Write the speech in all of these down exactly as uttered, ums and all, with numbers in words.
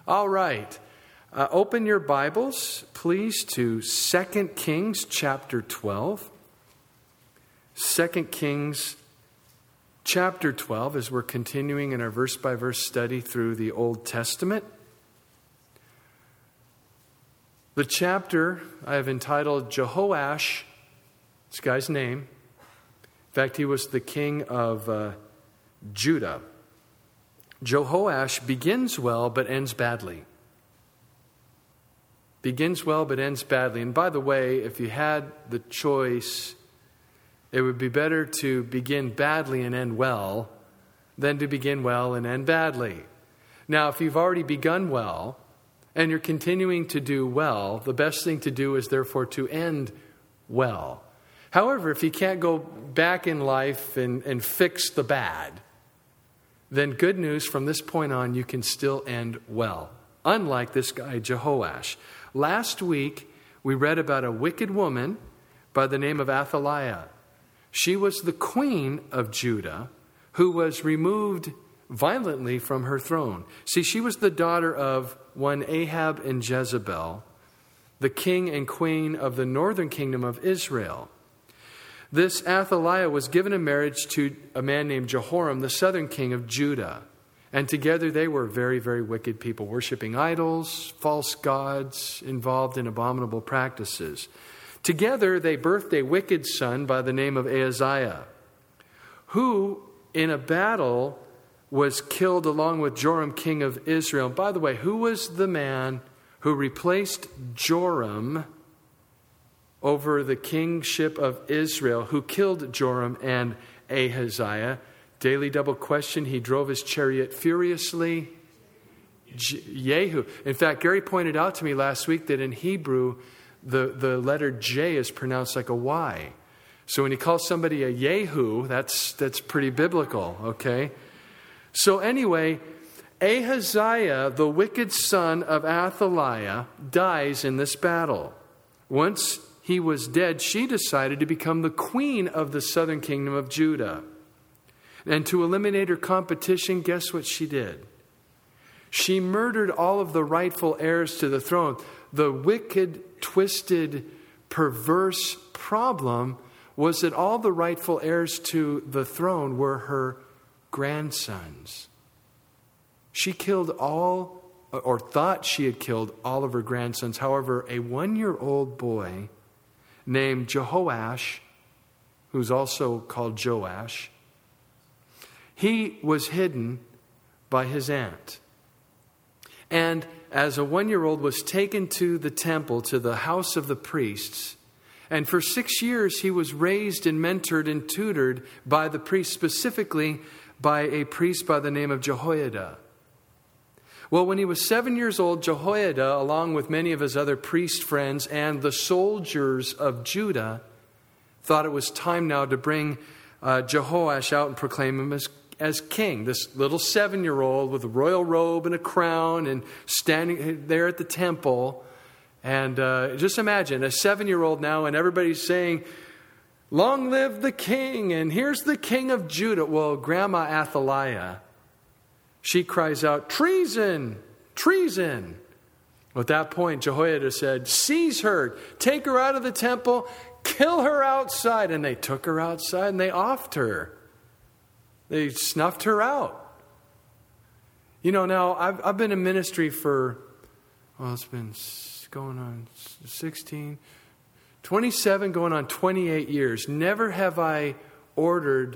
All right. Uh, open your Bibles, please, to Second Kings chapter twelve. Second Kings chapter twelve, as we're continuing in our verse-by-verse study through the Old Testament. The chapter I have entitled Jehoash, this guy's name. In fact, he was the king of uh, Judah. Jehoash begins well but ends badly. Begins well but ends badly. And by the way, if you had the choice, it would be better to begin badly and end well than to begin well and end badly. Now, if you've already begun well and you're continuing to do well, the best thing to do is therefore to end well. However, if you can't go back in life and, and fix the bad, then good news, from this point on, you can still end well. Unlike this guy, Jehoash. Last week, we read about a wicked woman by the name of Athaliah. She was the queen of Judah who was removed violently from her throne. See, she was the daughter of one Ahab and Jezebel, the king and queen of the northern kingdom of Israel. This Athaliah was given in marriage to a man named Jehoram, the southern king of Judah. And together they were very, very wicked people, worshiping idols, false gods, involved in abominable practices. Together they birthed a wicked son by the name of Ahaziah, who in a battle was killed along with Joram, king of Israel. By the way, who was the man who replaced Joram over the kingship of Israel, who killed Joram and Ahaziah? Daily double question. He drove his chariot furiously. J- Jehu. In fact, Gary pointed out to me last week that in Hebrew, the, the letter J is pronounced like a Y. So when he calls somebody a Jehu, that's, that's pretty biblical, okay? So anyway, Ahaziah, the wicked son of Athaliah, dies in this battle. Once he was dead, she decided to become the queen of the southern kingdom of Judah. And to eliminate her competition, guess what she did? She murdered all of the rightful heirs to the throne. The wicked, twisted, perverse problem was that all the rightful heirs to the throne were her grandsons. She killed all, or thought she had killed all of her grandsons. However, a one-year-old boy named Jehoash, who's also called Joash, he was hidden by his aunt. And as a one-year-old was taken to the temple, to the house of the priests, and for six years he was raised and mentored and tutored by the priest, specifically by a priest by the name of Jehoiada. Well, when he was seven years old, Jehoiada, along with many of his other priest friends and the soldiers of Judah, thought it was time now to bring uh, Jehoash out and proclaim him as, as king. This little seven-year-old with a royal robe and a crown and standing there at the temple. And uh, just imagine a seven-year-old now, and everybody's saying, "Long live the king, and here's the king of Judah." Well, Grandma Athaliah, she cries out, "Treason! Treason!" At that point, Jehoiada said, "Seize her, take her out of the temple, kill her outside." And they took her outside and they offed her. They snuffed her out. You know, now I've, I've been in ministry for, well, it's been going on sixteen, twenty-seven, going on twenty-eight years. Never have I ordered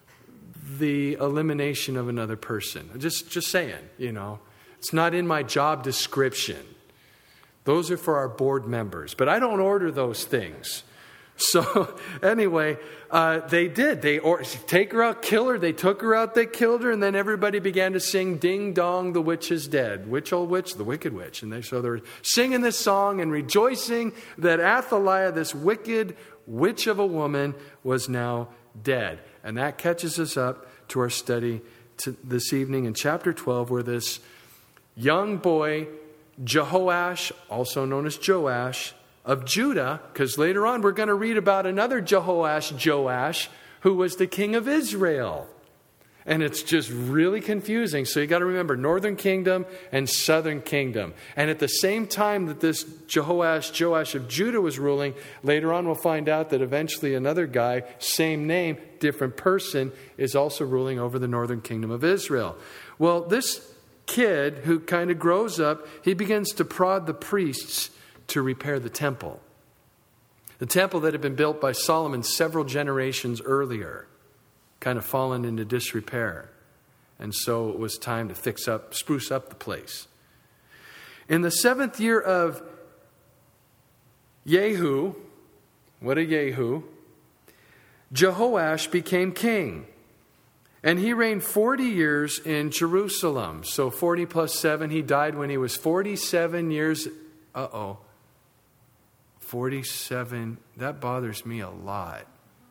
the elimination of another person. Just, just saying, you know. It's not in my job description. Those are for our board members. But I don't order those things. So anyway, uh, they did. They or, take her out, kill her. They took her out, they killed her. And then everybody began to sing, "Ding dong, the witch is dead." Witch, old witch, the wicked witch. And they, so they're singing this song and rejoicing that Athaliah, this wicked witch of a woman, was now dead. And that catches us up to our study to this evening in chapter twelve, where this young boy, Jehoash, also known as Joash, of Judah, because later on we're going to read about another Jehoash, Joash, who was the king of Israel. And it's just really confusing. So you got to remember northern kingdom and southern kingdom. And at the same time that this Jehoash, Joash of Judah was ruling, later on we'll find out that eventually another guy, same name, different person, is also ruling over the northern kingdom of Israel. Well, this kid who kind of grows up, he begins to prod the priests to repair the temple. The temple that had been built by Solomon several generations earlier, kind of fallen into disrepair. And so it was time to fix up, spruce up the place. In the seventh year of Jehu, what a Jehu, Jehoash became king. And he reigned forty years in Jerusalem. So forty plus seven, he died when he was forty-seven years. Uh-oh. forty-seven, that bothers me a lot.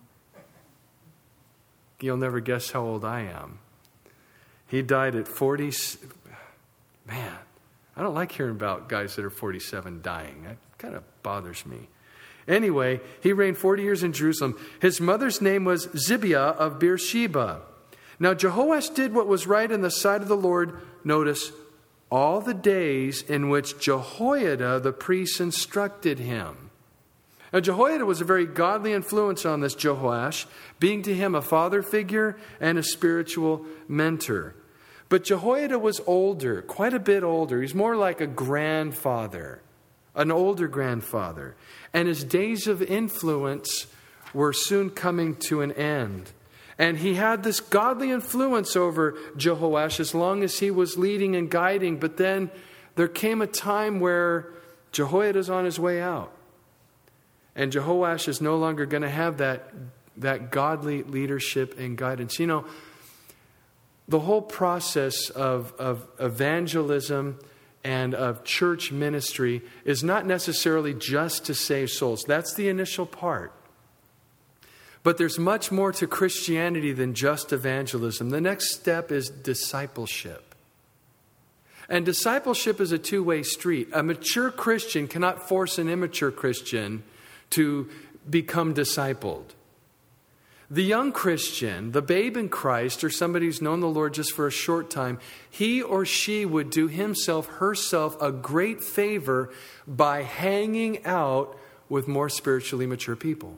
You'll never guess how old I am. He died at forty. Man, I don't like hearing about guys that are forty-seven dying. That kind of bothers me. Anyway, he reigned forty years in Jerusalem. His mother's name was Zibiah of Beersheba. Now Jehoash did what was right in the sight of the Lord. Notice, all the days in which Jehoiada the priest instructed him. Now, Jehoiada was a very godly influence on this Jehoash, being to him a father figure and a spiritual mentor. But Jehoiada was older, quite a bit older. He's more like a grandfather, an older grandfather. And his days of influence were soon coming to an end. And he had this godly influence over Jehoash as long as he was leading and guiding. But then there came a time where Jehoiada's on his way out. And Jehoash is no longer going to have that, that godly leadership and guidance. You know, the whole process of, of evangelism and of church ministry is not necessarily just to save souls. That's the initial part. But there's much more to Christianity than just evangelism. The next step is discipleship. And discipleship is a two-way street. A mature Christian cannot force an immature Christian to become discipled. The young Christian, the babe in Christ, or somebody who's known the Lord just for a short time, he or she would do himself, herself, a great favor by hanging out with more spiritually mature people.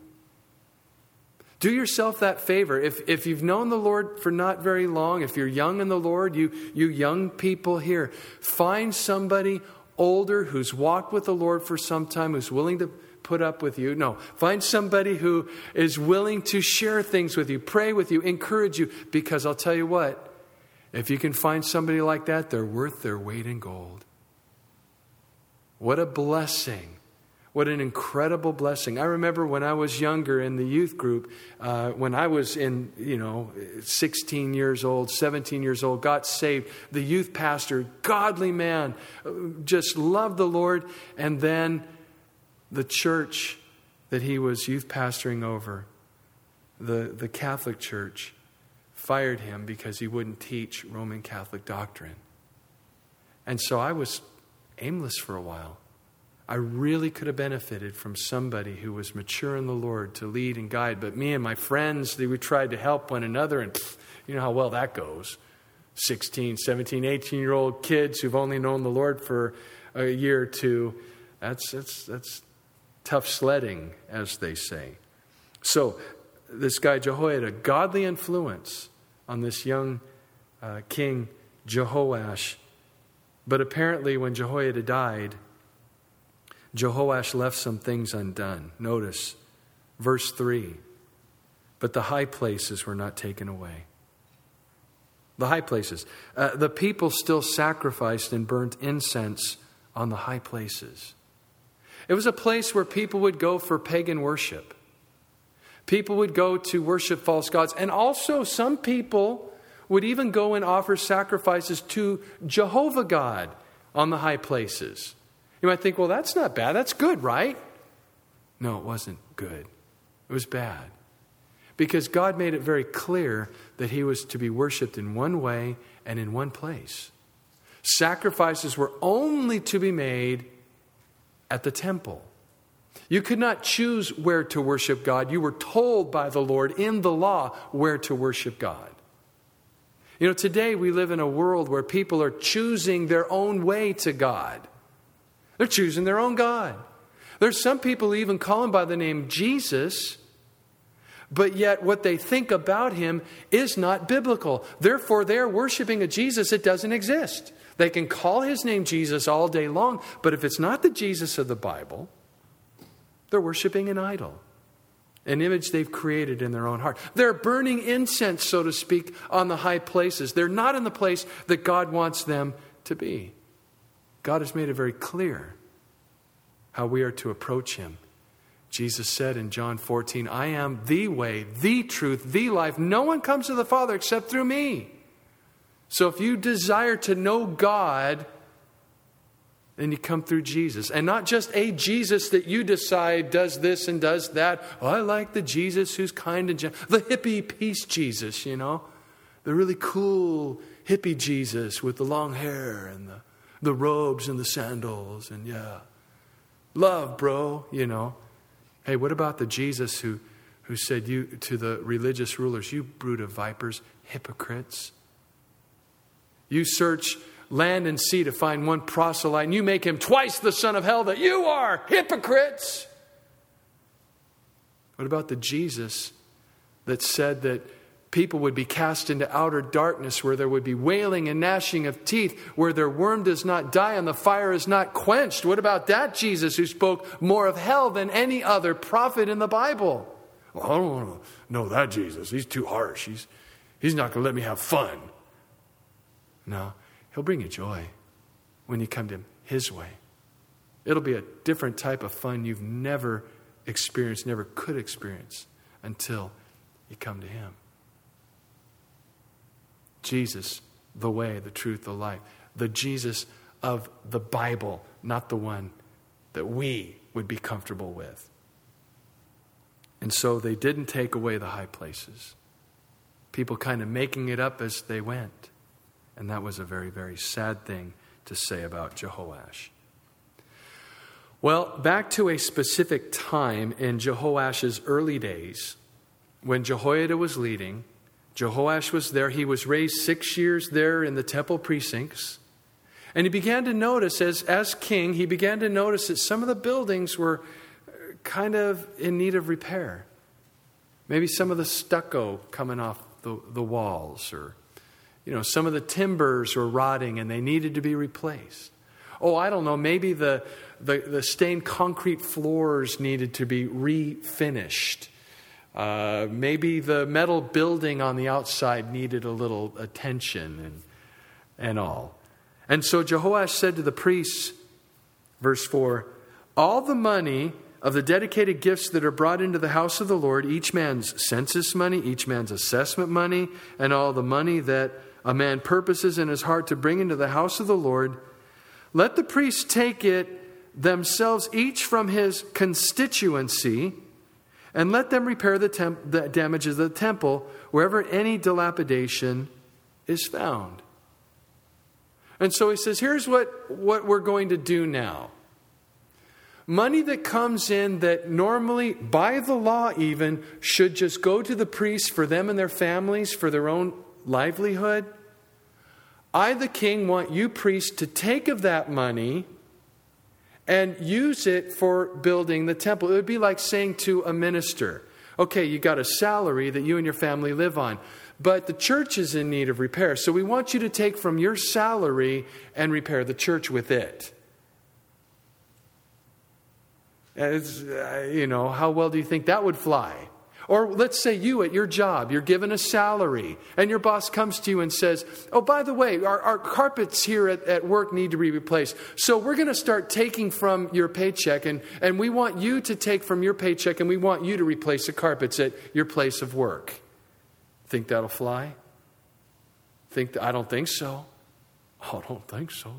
Do yourself that favor. If, if you've known the Lord for not very long, if you're young in the Lord, you, you young people here, find somebody older who's walked with the Lord for some time, who's willing to put up with you. No, find somebody who is willing to share things with you, pray with you, encourage you. Because I'll tell you what, if you can find somebody like that, they're worth their weight in gold. What a blessing. What an incredible blessing. I remember when I was younger in the youth group, uh, when I was in, you know, sixteen years old, seventeen years old, got saved. The youth pastor, godly man, just loved the Lord. And then the church that he was youth pastoring over, the, the Catholic Church, fired him because he wouldn't teach Roman Catholic doctrine. And so I was aimless for a while. I really could have benefited from somebody who was mature in the Lord to lead and guide. But me and my friends, we tried to help one another. And pff, you know how well that goes. sixteen, seventeen, eighteen-year-old kids who've only known the Lord for a year or two. That's, that's, that's tough sledding, as they say. So this guy Jehoiada, godly influence on this young uh, king Jehoash. But apparently when Jehoiada died, Jehoash left some things undone. Notice verse three. But the high places were not taken away. The high places. Uh, the people still sacrificed and burnt incense on the high places. It was a place where people would go for pagan worship. People would go to worship false gods. And also some people would even go and offer sacrifices to Jehovah God on the high places. You might think, well, that's not bad. That's good, right? No, it wasn't good. It was bad. Because God made it very clear that he was to be worshipped in one way and in one place. Sacrifices were only to be made at the temple. You could not choose where to worship God. You were told by the Lord in the law where to worship God. You know, today we live in a world where people are choosing their own way to God. They're choosing their own God. There's some people who even call him by the name Jesus, but yet what they think about him is not biblical. Therefore, they're worshiping a Jesus that doesn't exist. They can call his name Jesus all day long, but if it's not the Jesus of the Bible, they're worshiping an idol, an image they've created in their own heart. They're burning incense, so to speak, on the high places. They're not in the place that God wants them to be. God has made it very clear how we are to approach him. Jesus said in John fourteen, I am the way, the truth, the life. No one comes to the Father except through me. So if you desire to know God, then you come through Jesus. And not just a Jesus that you decide does this and does that. Oh, I like the Jesus who's kind and gentle. The hippie peace Jesus, you know. The really cool hippie Jesus with the long hair and the, the robes and the sandals. And yeah, love, bro, you know. Hey, what about the Jesus who, who said you to the religious rulers, you brood of vipers, hypocrites? You search land and sea to find one proselyte, and you make him twice the son of hell that you are, hypocrites. What about the Jesus that said that people would be cast into outer darkness where there would be wailing and gnashing of teeth, where their worm does not die and the fire is not quenched? What about that Jesus who spoke more of hell than any other prophet in the Bible? Well, I don't want to know that Jesus. He's too harsh. He's, he's not going to let me have fun. No, he'll bring you joy when you come to him his way. It'll be a different type of fun you've never experienced, never could experience until you come to him. Jesus, the way, the truth, the life. The Jesus of the Bible, not the one that we would be comfortable with. And so they didn't take away the high places. People kind of making it up as they went. And that was a very, very sad thing to say about Jehoash. Well, back to a specific time in Jehoash's early days, when Jehoiada was leading, Jehoash was there. He was raised six years there in the temple precincts. And he began to notice, as, as king, he began to notice that some of the buildings were kind of in need of repair. Maybe some of the stucco coming off the, the walls, or you know, some of the timbers were rotting and they needed to be replaced. Oh, I don't know, maybe the, the, the stained concrete floors needed to be refinished. Uh, maybe the metal building on the outside needed a little attention and, and all. And so Jehoash said to the priests, verse four, all the money of the dedicated gifts that are brought into the house of the Lord, each man's census money, each man's assessment money, and all the money that a man purposes in his heart to bring into the house of the Lord, let the priests take it themselves, each from his constituency, and let them repair the, temp- the damages of the temple wherever any dilapidation is found. And so he says, here's what, what we're going to do now. Money that comes in that normally, by the law even, should just go to the priests for them and their families, for their own livelihood. I, the king, want you priests to take of that money and use it for building the temple. It would be like saying to a minister, okay, you got a salary that you and your family live on, but the church is in need of repair. So we want you to take from your salary and repair the church with it. It's, uh, you know, how well do you think that would fly? Or let's say you at your job, you're given a salary and your boss comes to you and says, oh, by the way, our, our carpets here at, at work need to be replaced. So we're going to start taking from your paycheck and, and we want you to take from your paycheck and we want you to replace the carpets at your place of work. Think that'll fly? Think th- I don't think so. Oh, I don't think so.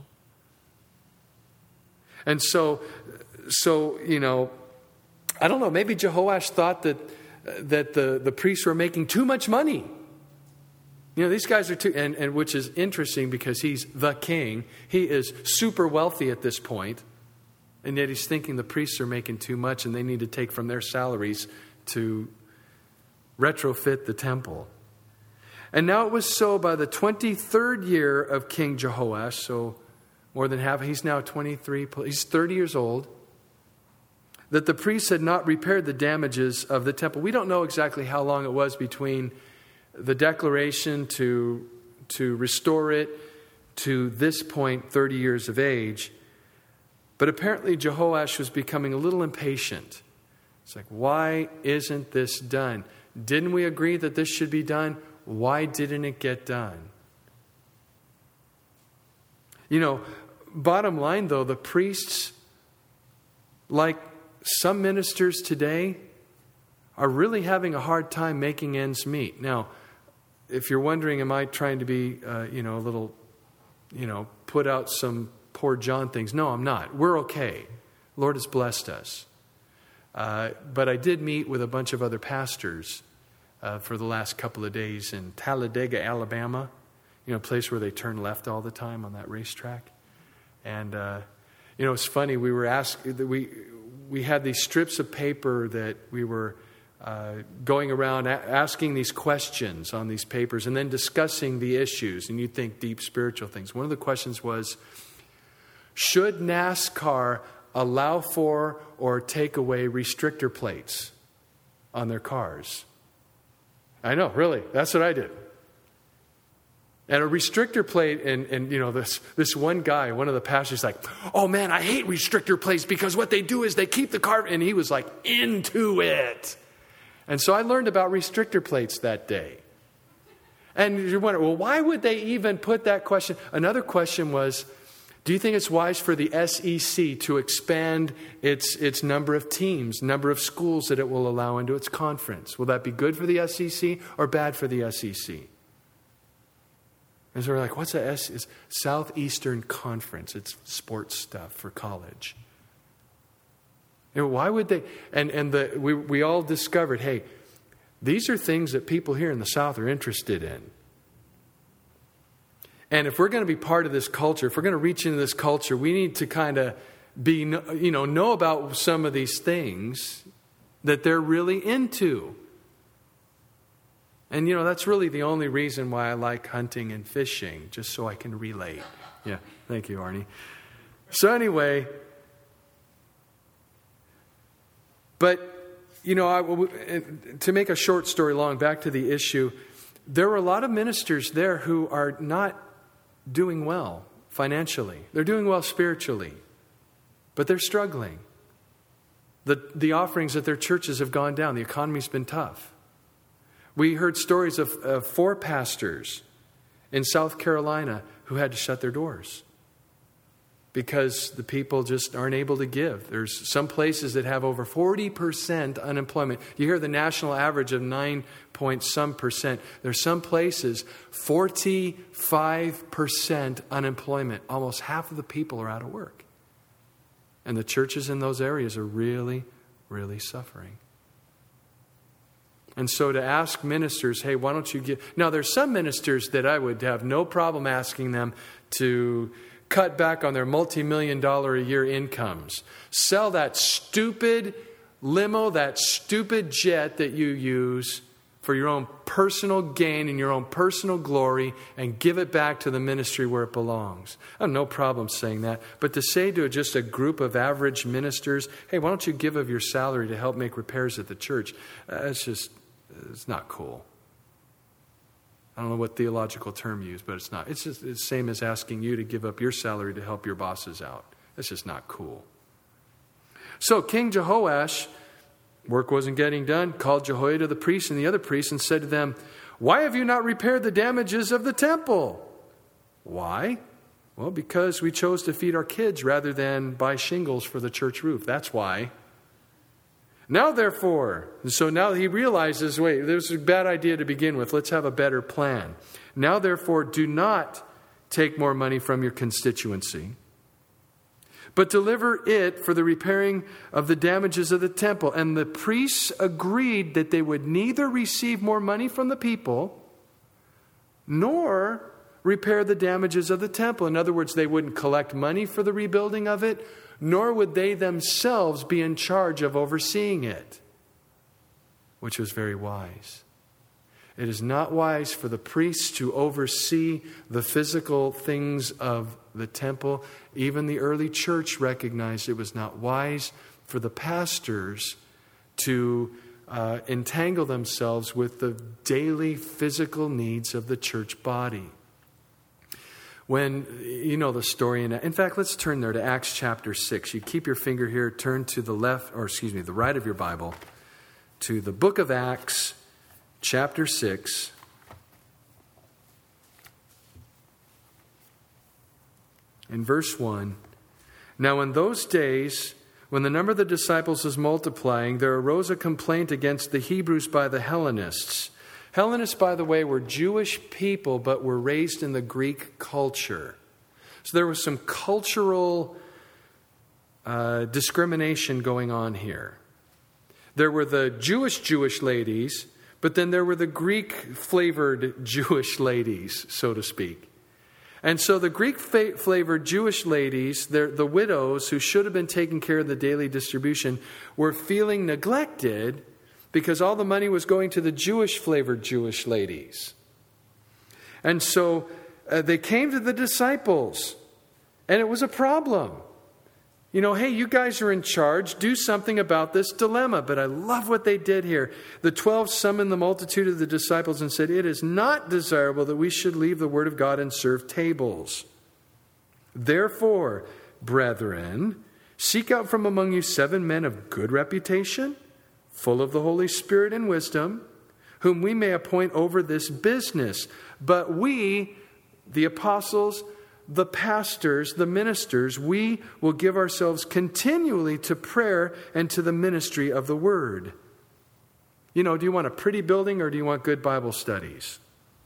And so, so, you know, I don't know, maybe Jehoash thought that that the, the priests were making too much money. You know, these guys are too, and, and which is interesting because he's the king. He is super wealthy at this point, and yet he's thinking the priests are making too much and they need to take from their salaries to retrofit the temple. And now it was so by the twenty-third year of King Jehoash, so more than half, he's now twenty-three, he's thirty years old, that the priests had not repaired the damages of the temple. We don't know exactly how long it was between the declaration to, to restore it to this point, thirty years of age. But apparently Jehoash was becoming a little impatient. It's like, why isn't this done? Didn't we agree that this should be done? Why didn't it get done? You know, bottom line though, the priests, like some ministers today, are really having a hard time making ends meet. Now, if you're wondering, am I trying to be, uh, you know, a little, you know, put out some poor John things? No, I'm not. We're okay. Lord has blessed us. Uh, but I did meet with a bunch of other pastors uh, for the last couple of days in Talladega, Alabama. You know, a place where they turn left all the time on that racetrack. And, uh, you know, it's funny. We were asked, we, we had these strips of paper that we were uh, going around a- asking these questions on these papers and then discussing the issues. And you'd think deep spiritual things. One of the questions was, should NASCAR allow for or take away restrictor plates on their cars? I know, really. That's what I did. And a restrictor plate, and, and you know, this this one guy, one of the pastors, like, oh man, I hate restrictor plates because what they do is they keep the car, and he was like into it. And so I learned about restrictor plates that day. And you wonder, well, why would they even put that question? Another question was, do you think it's wise for the S E C to expand its its number of teams, number of schools that it will allow into its conference? Will that be good for the S E C or bad for the S E C? And so we're like, what's the S? It's Southeastern Conference. It's sports stuff for college. And why would they? And and the we we all discovered, hey, these are things that people here in the South are interested in. And if we're going to be part of this culture, if we're going to reach into this culture, we need to kind of be, you know, know about some of these things that they're really into. And, you know, that's really the only reason why I like hunting and fishing, just so I can relate. Yeah, thank you, Arnie. So anyway, but, you know, I, to make a short story long, back to the issue, there were a lot of ministers there who are not doing well financially. They're doing well spiritually, but they're struggling. The, the offerings at their churches have gone down. The economy's been tough. We heard stories of, of four pastors in South Carolina who had to shut their doors because the people just aren't able to give. There's some places that have over forty percent unemployment. You hear the national average of nine point some percent. There's some places forty-five percent unemployment. Almost half of the people are out of work. And the churches in those areas are really, really suffering. And so to ask ministers, hey, why don't you give... Now, there's some ministers that I would have no problem asking them to cut back on their multi-million dollar a year incomes. Sell that stupid limo, that stupid jet that you use for your own personal gain and your own personal glory, and give it back to the ministry where it belongs. I have no problem saying that. But to say to just a group of average ministers, hey, why don't you give of your salary to help make repairs at the church? Uh, it's just... It's not cool. I don't know what theological term you use, but it's not. It's just the same as asking you to give up your salary to help your bosses out. It's just not cool. So King Jehoash, work wasn't getting done, called Jehoiada the priest and the other priests and said to them, why have you not repaired the damages of the temple? Why? Well, because we chose to feed our kids rather than buy shingles for the church roof. That's why. Now, therefore, so now he realizes, wait, this was a bad idea to begin with. Let's have a better plan. Now, therefore, do not take more money from your constituency, but deliver it for the repairing of the damages of the temple. And the priests agreed that they would neither receive more money from the people, nor repair the damages of the temple. In other words, they wouldn't collect money for the rebuilding of it, nor would they themselves be in charge of overseeing it, which was very wise. It is not wise for the priests to oversee the physical things of the temple. Even the early church recognized it was not wise for the pastors to uh, entangle themselves with the daily physical needs of the church body. When, you know the story, in, in fact, let's turn there to Acts chapter six. You keep your finger here, turn to the left, or excuse me, the right of your Bible, to the book of Acts, chapter six. In verse one, now in those days, when the number of the disciples was multiplying, there arose a complaint against the Hebrews by the Hellenists. Hellenists, by the way, were Jewish people, but were raised in the Greek culture. So there was some cultural uh, discrimination going on here. There were the Jewish Jewish ladies, but then there were the Greek-flavored Jewish ladies, so to speak. And so the Greek-flavored Jewish ladies, the widows who should have been taking care of the daily distribution, were feeling neglected because all the money was going to the Jewish-flavored Jewish ladies. And so uh, they came to the disciples, and it was a problem. You know, hey, you guys are in charge. Do something about this dilemma. But I love what they did here. The twelve summoned the multitude of the disciples and said, it is not desirable that we should leave the word of God and serve tables. Therefore, brethren, seek out from among you seven men of good reputation, full of the Holy Spirit and wisdom, whom we may appoint over this business. But we, the apostles, the pastors, the ministers, we will give ourselves continually to prayer and to the ministry of the word. You know, do you want a pretty building or do you want good Bible studies?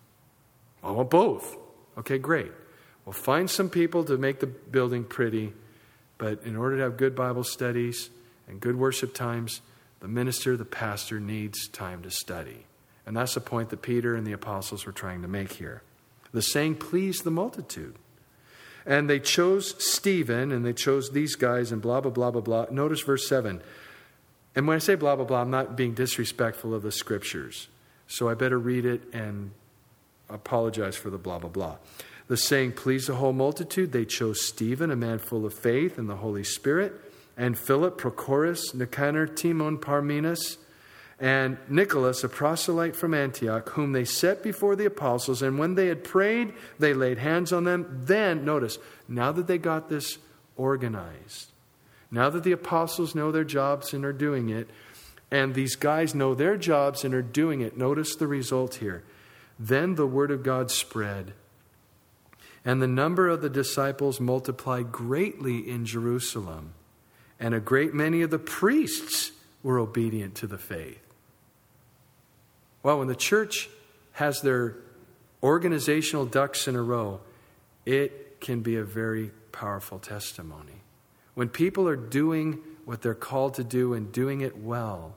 I want both. Okay, great. Well, find some people to make the building pretty, but in order to have good Bible studies and good worship times, the minister, the pastor needs time to study. And that's the point that Peter and the apostles were trying to make here. The saying pleased the multitude. And they chose Stephen, and they chose these guys, and blah, blah, blah, blah, blah. Notice verse seven. And when I say blah, blah, blah, I'm not being disrespectful of the scriptures. So I better read it and apologize for the blah, blah, blah. The saying pleased the whole multitude. They chose Stephen, a man full of faith and the Holy Spirit, and Philip, Prochorus, Nicanor, Timon, Parmenas, and Nicholas, a proselyte from Antioch, whom they set before the apostles. And when they had prayed, they laid hands on them. Then, notice, now that they got this organized, now that the apostles know their jobs and are doing it, and these guys know their jobs and are doing it, notice the result here. Then the word of God spread, and the number of the disciples multiplied greatly in Jerusalem, and a great many of the priests were obedient to the faith. Well, when the church has their organizational ducks in a row, it can be a very powerful testimony. When people are doing what they're called to do and doing it well,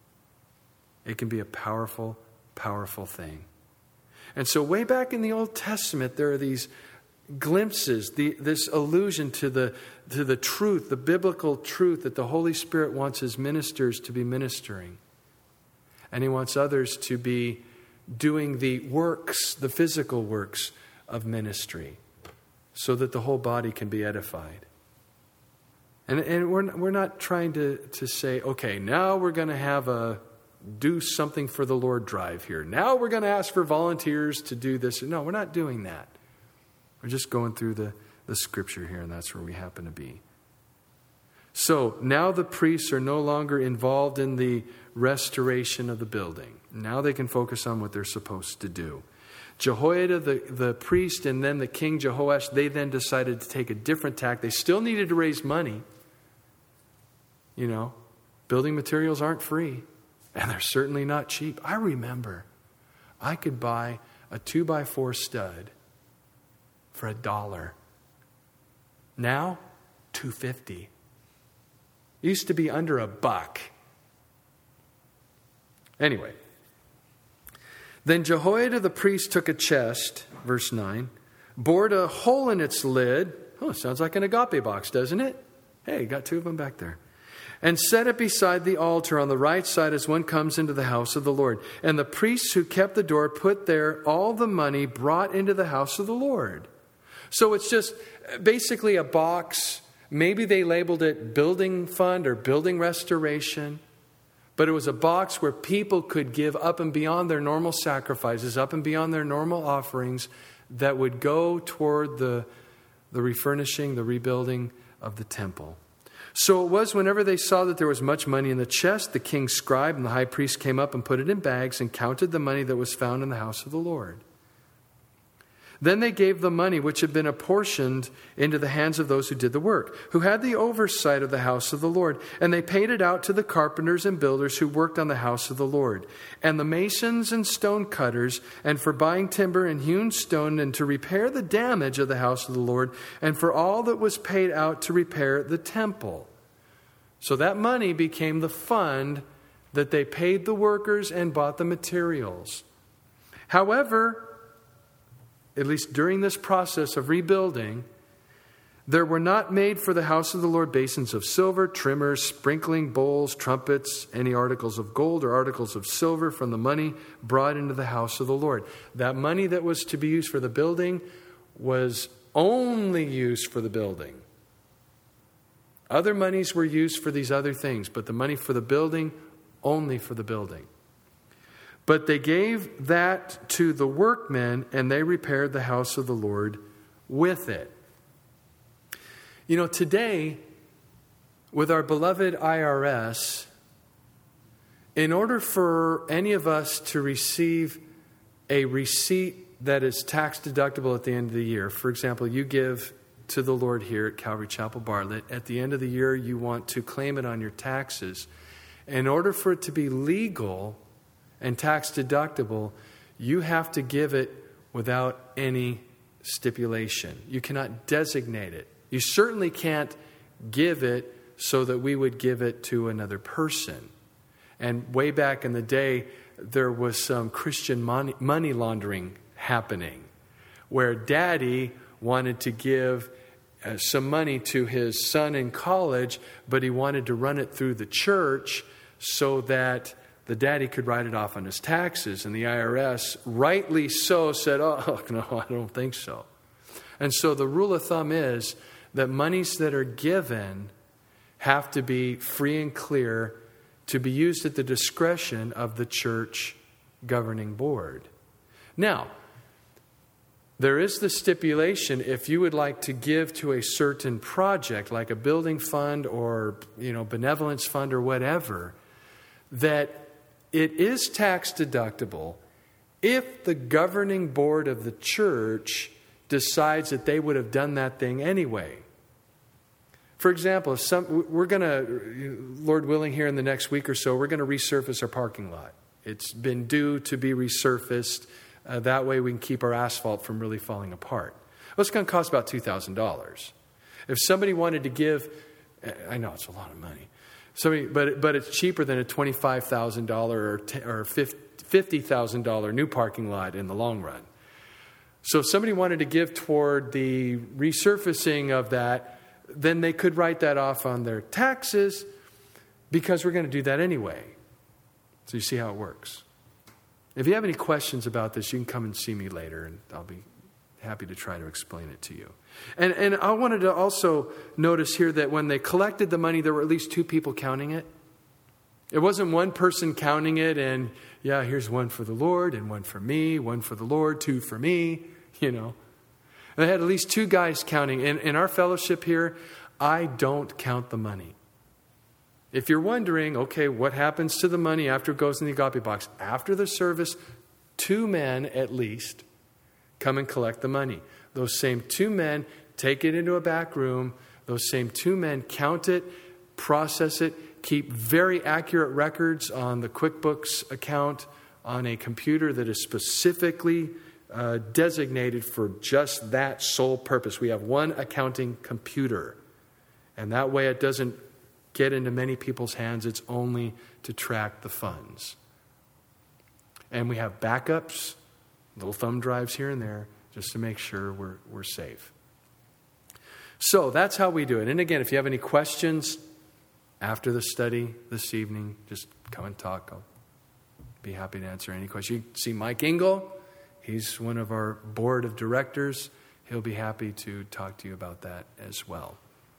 it can be a powerful, powerful thing. And so way back in the Old Testament, there are these glimpses, the, this allusion to the, to the truth, the biblical truth that the Holy Spirit wants his ministers to be ministering. And he wants others to be doing the works, the physical works of ministry, so that the whole body can be edified. And, and we're, we're not trying to, to say, okay, now we're going to have a do something for the Lord drive here. Now we're going to ask for volunteers to do this. No, we're not doing that. We're just going through the, the scripture here, and that's where we happen to be. So now the priests are no longer involved in the restoration of the building. Now they can focus on what they're supposed to do. Jehoiada, the, the priest, and then the king Jehoash, they then decided to take a different tack. They still needed to raise money. You know, building materials aren't free, and they're certainly not cheap. I remember I could buy a two by four stud for a dollar. Now, two fifty. It used to be under a buck. Anyway, then Jehoiada the priest took a chest, verse nine, bored a hole in its lid. Oh, sounds like an agape box, doesn't it? Hey, got two of them back there. and set it beside the altar on the right side as one comes into the house of the Lord. And the priests who kept the door put there all the money brought into the house of the Lord. So it's just basically a box. Maybe they labeled it building fund or building restoration. But it was a box where people could give up and beyond their normal sacrifices, up and beyond their normal offerings that would go toward the, the refurnishing, the rebuilding of the temple. So it was whenever they saw that there was much money in the chest, the king's scribe and the high priest came up and put it in bags and counted the money that was found in the house of the Lord. Then they gave the money which had been apportioned into the hands of those who did the work, who had the oversight of the house of the Lord. And they paid it out to the carpenters and builders who worked on the house of the Lord, and the masons and stone cutters, and for buying timber and hewn stone, and to repair the damage of the house of the Lord, and for all that was paid out to repair the temple. So that money became the fund that they paid the workers and bought the materials. However, at least during this process of rebuilding, there were not made for the house of the Lord basins of silver, trimmers, sprinkling bowls, trumpets, any articles of gold or articles of silver from the money brought into the house of the Lord. That money that was to be used for the building was only used for the building. Other monies were used for these other things, but the money for the building, only for the building. But they gave that to the workmen, and they repaired the house of the Lord with it. You know, today, with our beloved I R S, in order for any of us to receive a receipt that is tax deductible at the end of the year, for example, you give to the Lord here at Calvary Chapel Bartlett, at the end of the year you want to claim it on your taxes. In order for it to be legal and tax deductible, you have to give it without any stipulation. You cannot designate it. You certainly can't give it so that we would give it to another person. And way back in the day, there was some Christian money, money laundering happening, where daddy wanted to give uh, some money to his son in college, but he wanted to run it through the church so that the daddy could write it off on his taxes. And the I R S, rightly so, said, oh, no, I don't think so. And so the rule of thumb is that monies that are given have to be free and clear to be used at the discretion of the church governing board. Now, there is the stipulation, if you would like to give to a certain project, like a building fund or, you know, benevolence fund or whatever, that it is tax deductible if the governing board of the church decides that they would have done that thing anyway. For example, if some, we're going to, Lord willing, here in the next week or so, we're going to resurface our parking lot. It's been due to be resurfaced. Uh, that way we can keep our asphalt from really falling apart. Well, it's going to cost about two thousand dollars. If somebody wanted to give, I know it's a lot of money. Somebody, but but it's cheaper than a twenty-five thousand dollars or, or fifty thousand dollars new parking lot in the long run. So if somebody wanted to give toward the resurfacing of that, then they could write that off on their taxes because we're going to do that anyway. So you see how it works. If you have any questions about this, you can come and see me later, and I'll be happy to try to explain it to you. And and I wanted to also notice here that when they collected the money, there were at least two people counting it. It wasn't one person counting it and, yeah, here's one for the Lord and one for me, one for the Lord, two for me, you know. They had at least two guys counting. In, in our fellowship here, I don't count the money. If you're wondering, okay, what happens to the money after it goes in the agape box? After the service, two men at least come and collect the money. Those same two men take it into a back room. Those same two men count it, process it, keep very accurate records on the QuickBooks account on a computer that is specifically uh, designated for just that sole purpose. We have one accounting computer. And that way it doesn't get into many people's hands. It's only to track the funds. And we have backups, little thumb drives here and there, just to make sure we're we're safe. So that's how we do it. And again, if you have any questions, after the study this evening, just come and talk. I'll be happy to answer any questions. You see Mike Engel. He's one of our board of directors. He'll be happy to talk to you about that as well.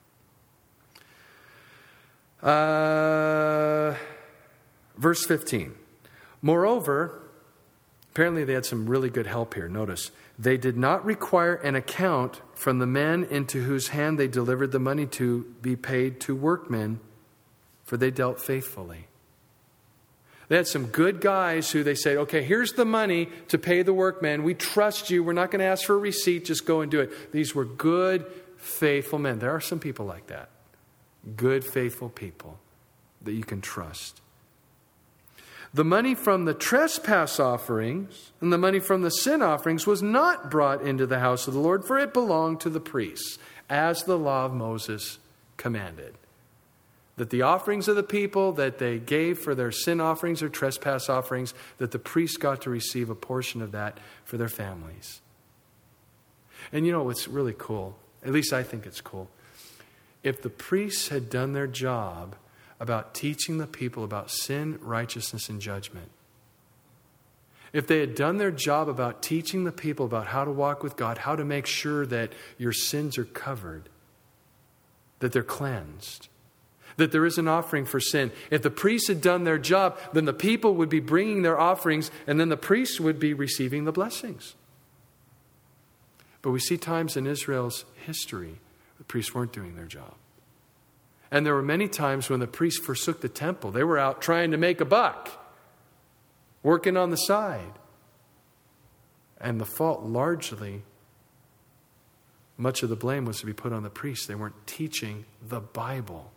Uh, verse fifteen. Moreover, apparently they had some really good help here. Notice, they did not require an account from the men into whose hand they delivered the money to be paid to workmen, for they dealt faithfully. They had some good guys who they said, okay, here's the money to pay the workmen. We trust you. We're not going to ask for a receipt. Just go and do it. These were good, faithful men. There are some people like that. Good, faithful people that you can trust. The money from the trespass offerings and the money from the sin offerings was not brought into the house of the Lord, for it belonged to the priests, as the law of Moses commanded. That the offerings of the people that they gave for their sin offerings or trespass offerings, that the priests got to receive a portion of that for their families. And you know what's really cool? At least I think it's cool. If the priests had done their job about teaching the people about sin, righteousness, and judgment, if they had done their job about teaching the people about how to walk with God, how to make sure that your sins are covered, that they're cleansed, that there is an offering for sin. If the priests had done their job, then the people would be bringing their offerings, and then the priests would be receiving the blessings. But we see times in Israel's history, the priests weren't doing their job. And there were many times when the priests forsook the temple. They were out trying to make a buck, working on the side. And the fault largely, much of the blame was to be put on the priests. They weren't teaching the Bible.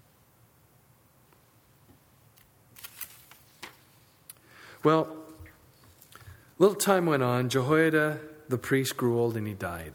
Well, a little time went on. Jehoiada, the priest, grew old and he died.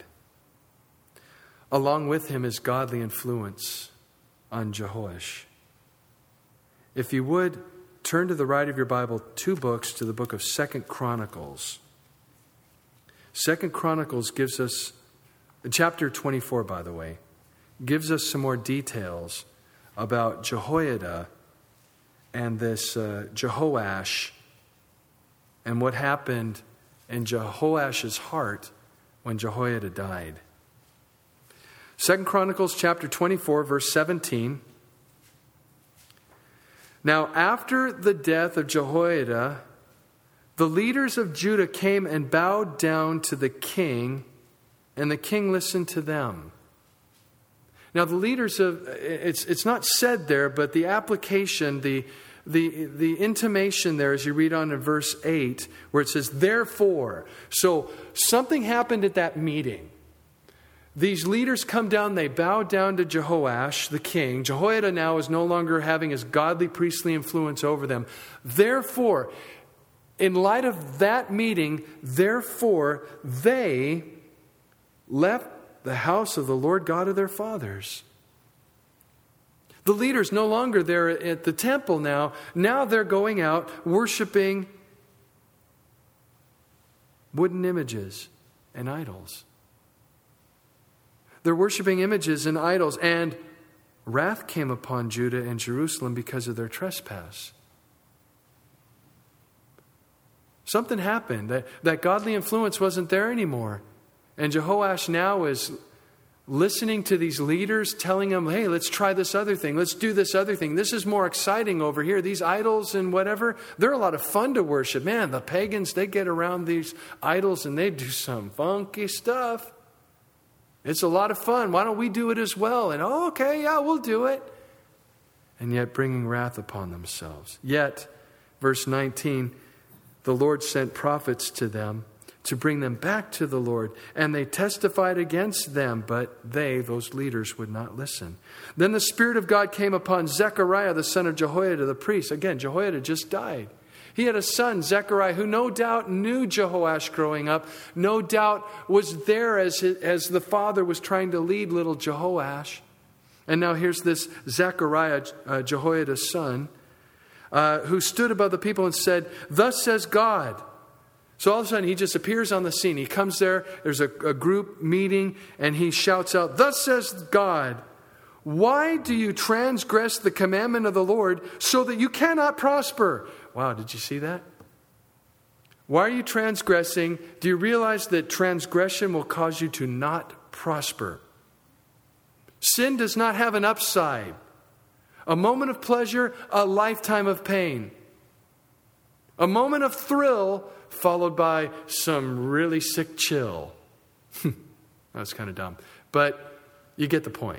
Along with him his godly influence on Jehoash. If you would, turn to the right of your Bible two books to the book of Second Chronicles. Second Chronicles gives us, chapter twenty-four, by the way, gives us some more details about Jehoiada and this uh, Jehoash and what happened in Jehoash's heart when Jehoiada died. Second Chronicles chapter twenty-four, verse seventeen. Now, after the death of Jehoiada, the leaders of Judah came and bowed down to the king, and the king listened to them. Now, the leaders of, it's it's not said there, but the application, the The, the intimation there, as you read on in verse eight, where it says, therefore. So something happened at that meeting. These leaders come down, they bow down to Jehoash, the king. Jehoiada now is no longer having his godly priestly influence over them. Therefore, in light of that meeting, therefore, they left the house of the Lord God of their fathers. The leaders no longer there at the temple now. Now they're going out worshiping wooden images and idols. They're worshiping images and idols, and wrath came upon Judah and Jerusalem because of their trespass. Something happened. That, that godly influence wasn't there anymore. And Jehoash now is listening to these leaders, telling them, hey, let's try this other thing. Let's do this other thing. This is more exciting over here. These idols and whatever, they're a lot of fun to worship. Man, the pagans, they get around these idols and they do some funky stuff. It's a lot of fun. Why don't we do it as well? And, oh, okay, yeah, we'll do it. And yet bringing wrath upon themselves. Yet, verse nineteen, the Lord sent prophets to them to bring them back to the Lord. And they testified against them, but they, those leaders, would not listen. Then the Spirit of God came upon Zechariah, the son of Jehoiada, the priest. Again, Jehoiada just died. He had a son, Zechariah, who no doubt knew Jehoash growing up, no doubt was there as, as the father was trying to lead little Jehoash. And now here's this Zechariah, uh, Jehoiada's son, uh, who stood above the people and said, thus says God. So all of a sudden he just appears on the scene. He comes there, there's a, a group meeting, and he shouts out, thus says God, Why do you transgress the commandment of the Lord so that you cannot prosper? Wow, did you see that? Why are you transgressing? Do you realize that transgression will cause you to not prosper? Sin does not have an upside. A moment of pleasure, a lifetime of pain. A moment of thrill followed by some really sick chill. That's kind of dumb. But you get the point.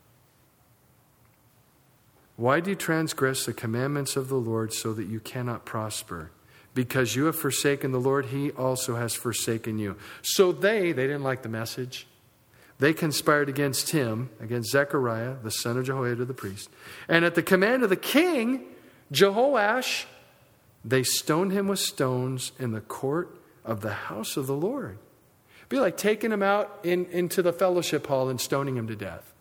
Why do you transgress the commandments of the Lord so that you cannot prosper? Because you have forsaken the Lord, He also has forsaken you. So they, they didn't like the message. They conspired against him, against Zechariah, the son of Jehoiada the priest. And at the command of the king, Jehoash, they stoned him with stones in the court of the house of the Lord. It'd be like taking him out in, into the fellowship hall and stoning him to death.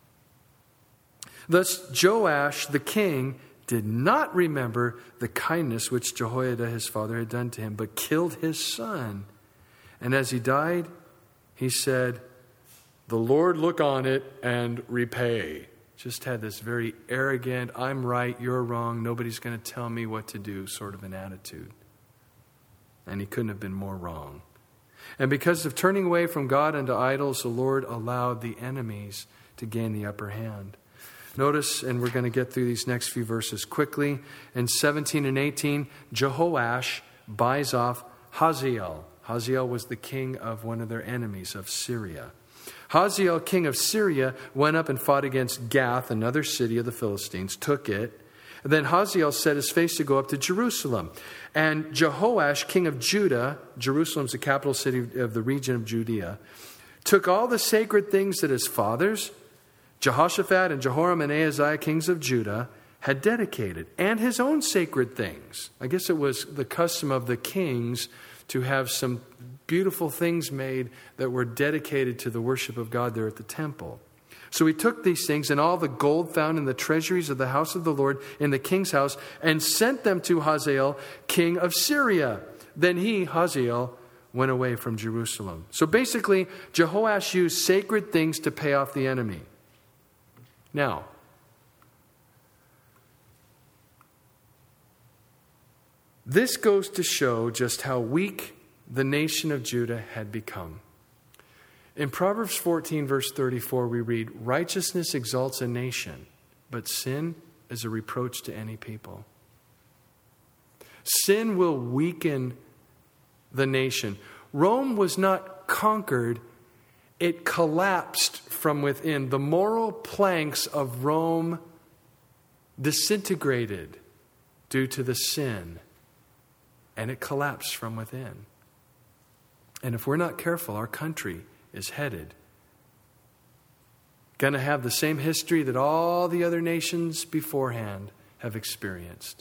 Thus Joash the king did not remember the kindness which Jehoiada his father had done to him, but killed his son. And as he died, he said, "The Lord look on it and repay." Just had this very arrogant, I'm right, you're wrong, nobody's going to tell me what to do sort of an attitude. And he couldn't have been more wrong. And because of turning away from God unto idols, the Lord allowed the enemies to gain the upper hand. Notice, and we're going to get through these next few verses quickly, in seventeen and eighteen, Jehoash buys off Hazael. Hazael was the king of one of their enemies, of Syria. Hazael, king of Syria, went up and fought against Gath, another city of the Philistines, took it. And then Hazael set his face to go up to Jerusalem. And Jehoash, king of Judah, Jerusalem's the capital city of the region of Judea, took all the sacred things that his fathers, Jehoshaphat and Jehoram and Ahaziah, kings of Judah, had dedicated, and his own sacred things. I guess it was the custom of the kings to have some beautiful things made that were dedicated to the worship of God there at the temple. So he took these things and all the gold found in the treasuries of the house of the Lord in the king's house and sent them to Hazael, king of Syria. Then he, Hazael, went away from Jerusalem. So basically, Jehoash used sacred things to pay off the enemy. Now, this goes to show just how weak the nation of Judah had become. In Proverbs fourteen, verse thirty-four, we read, "Righteousness exalts a nation, but sin is a reproach to any people." Sin will weaken the nation. Rome was not conquered, it collapsed from within. The moral planks of Rome disintegrated due to the sin, and it collapsed from within. And if we're not careful, our country is headed going to have the same history that all the other nations beforehand have experienced.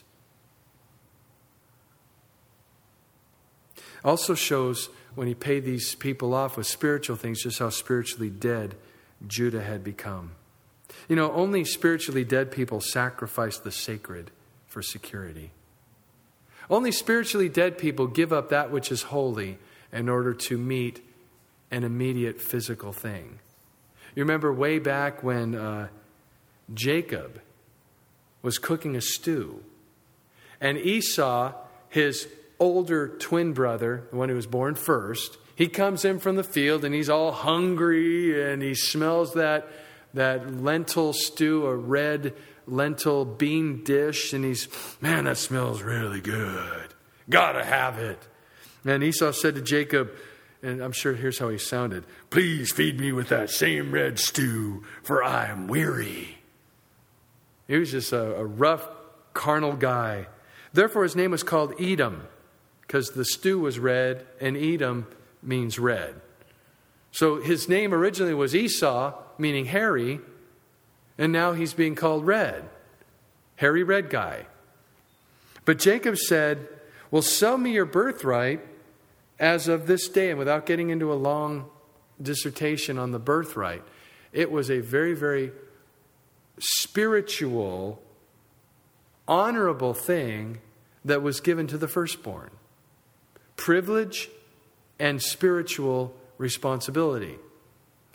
Also shows when he paid these people off with spiritual things, just how spiritually dead Judah had become. You know, only spiritually dead people sacrifice the sacred for security. Only spiritually dead people give up that which is holy in order to meet an immediate physical thing. You remember way back when uh, Jacob was cooking a stew, and Esau, his older twin brother, the one who was born first, he comes in from the field and he's all hungry and he smells that, that lentil stew, a red lentil bean dish, and he's, man, that smells really good. Gotta have it. And Esau said to Jacob, and I'm sure here's how he sounded, "Please feed me with that same red stew, for I am weary." He was just a, a rough, carnal guy. Therefore his name was called Edom, because the stew was red, and Edom means red. So his name originally was Esau, meaning hairy, and now he's being called Red. Hairy red guy. But Jacob said, "Well, sell me your birthright as of this day." And without getting into a long dissertation on the birthright, it was a very, very spiritual, honorable thing that was given to the firstborn. Privilege and spiritual responsibility.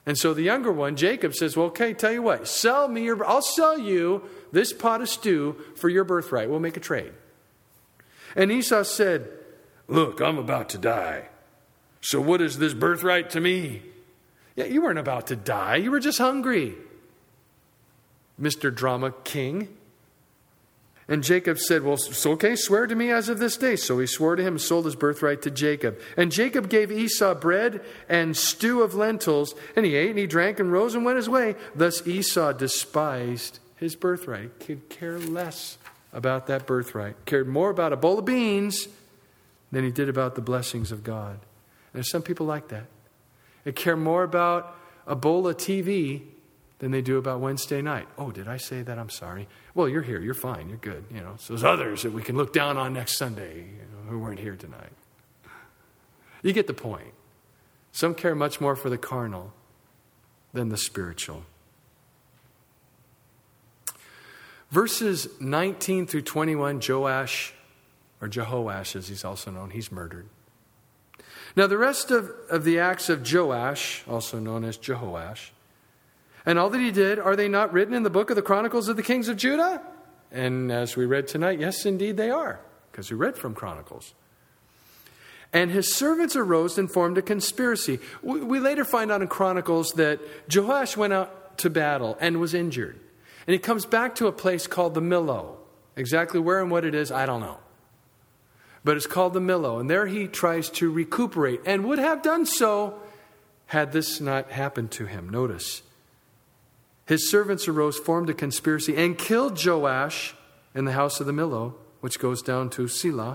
And so the younger one, Jacob, says, well, okay, tell you what, sell me your, I'll sell you this pot of stew for your birthright. We'll make a trade. And Esau said, look, I'm about to die. So what is this birthright to me? Yeah, you weren't about to die. You were just hungry, Mister Drama King. And Jacob said, well, so okay, swear to me as of this day. So he swore to him and sold his birthright to Jacob. And Jacob gave Esau bread and stew of lentils, and he ate and he drank and rose and went his way. Thus Esau despised his birthright. He could care less about that birthright. Cared more about a bowl of beans than he did about the blessings of God. And there's some people like that. They care more about a bowl of T V than they do about Wednesday night. Oh, did I say that? I'm sorry. Well, you're here. You're fine. You're good. You know, so there's others that we can look down on next Sunday, you know, who weren't here tonight. You get the point. Some care much more for the carnal than the spiritual. Verses nineteen through twenty-one, Joash, or Jehoash as he's also known, he's murdered. Now the rest of, of the acts of Joash, also known as Jehoash, and all that he did, are they not written in the book of the Chronicles of the Kings of Judah? And as we read tonight, yes, indeed they are, because we read from Chronicles. And his servants arose and formed a conspiracy. We, we later find out in Chronicles that Jehoash went out to battle and was injured. And he comes back to a place called the Millo. Exactly where and what it is, I don't know. But it's called the Millo. And there he tries to recuperate and would have done so had this not happened to him. Notice, his servants arose, formed a conspiracy, and killed Joash in the house of the Millo, which goes down to Selah.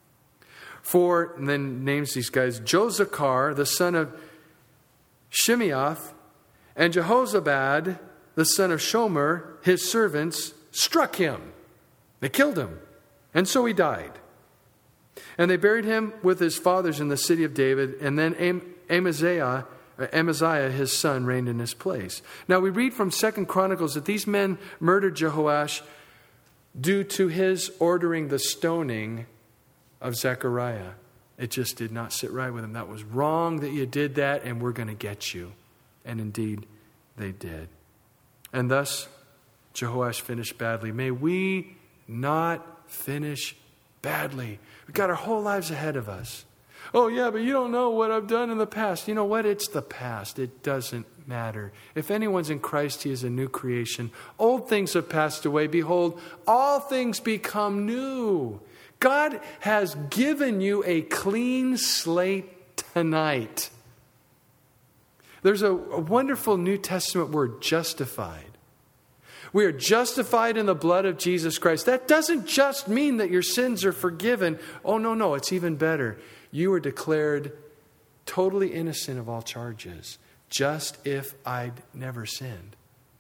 For, and then names these guys, Jozachar, the son of Shimeath, and Jehozabad, the son of Shomer, his servants, struck him. They killed him. And so he died. And they buried him with his fathers in the city of David, and then Am- Amaziah, Amaziah, his son, reigned in his place. Now we read from Second Chronicles that these men murdered Jehoash due to his ordering the stoning of Zechariah. It just did not sit right with him. That was wrong that you did that, and we're going to get you. And indeed, they did. And thus, Jehoash finished badly. May we not finish badly. We've got our whole lives ahead of us. Oh, yeah, but you don't know what I've done in the past. You know what? It's the past. It doesn't matter. If anyone's in Christ, he is a new creation. Old things have passed away. Behold, all things become new. God has given you a clean slate tonight. There's a, a wonderful New Testament word, justified. We are justified in the blood of Jesus Christ. That doesn't just mean that your sins are forgiven. Oh, no, no, it's even better. You are declared totally innocent of all charges, just if I'd never sinned.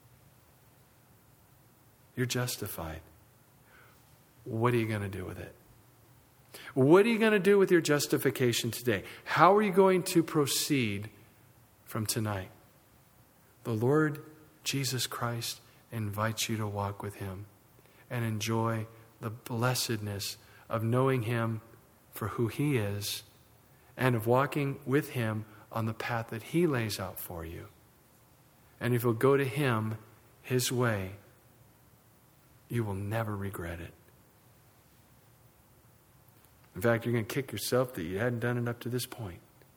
You're justified. What are you going to do with it? What are you going to do with your justification today? How are you going to proceed from tonight? The Lord Jesus Christ invites you to walk with him and enjoy the blessedness of knowing him for who he is and of walking with him on the path that he lays out for you. And if you'll go to him his way, you will never regret it. In fact, you're going to kick yourself that you hadn't done it up to this point.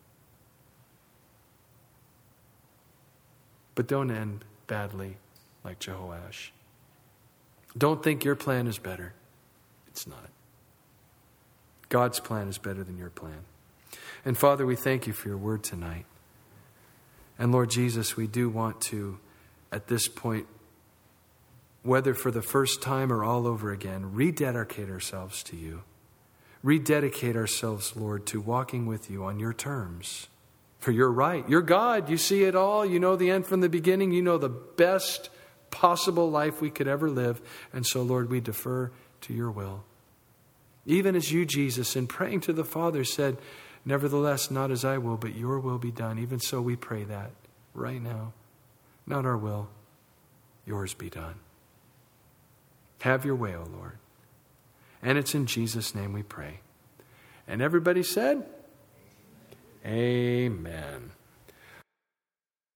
But don't end badly like Jehoash. Don't think your plan is better. It's not. God's plan is better than your plan. And Father, we thank you for your word tonight. And Lord Jesus, we do want to, at this point, whether for the first time or all over again, rededicate ourselves to you. Rededicate ourselves, Lord, to walking with you on your terms. For you're right. You're God. You see it all. You know the end from the beginning. You know the best possible life we could ever live. And so, Lord, we defer to your will. Even as you, Jesus, in praying to the Father said, nevertheless, not as I will, but your will be done. Even so, we pray that right now. Not our will, yours be done. Have your way, O Lord. And it's in Jesus' name we pray. And everybody said, Amen.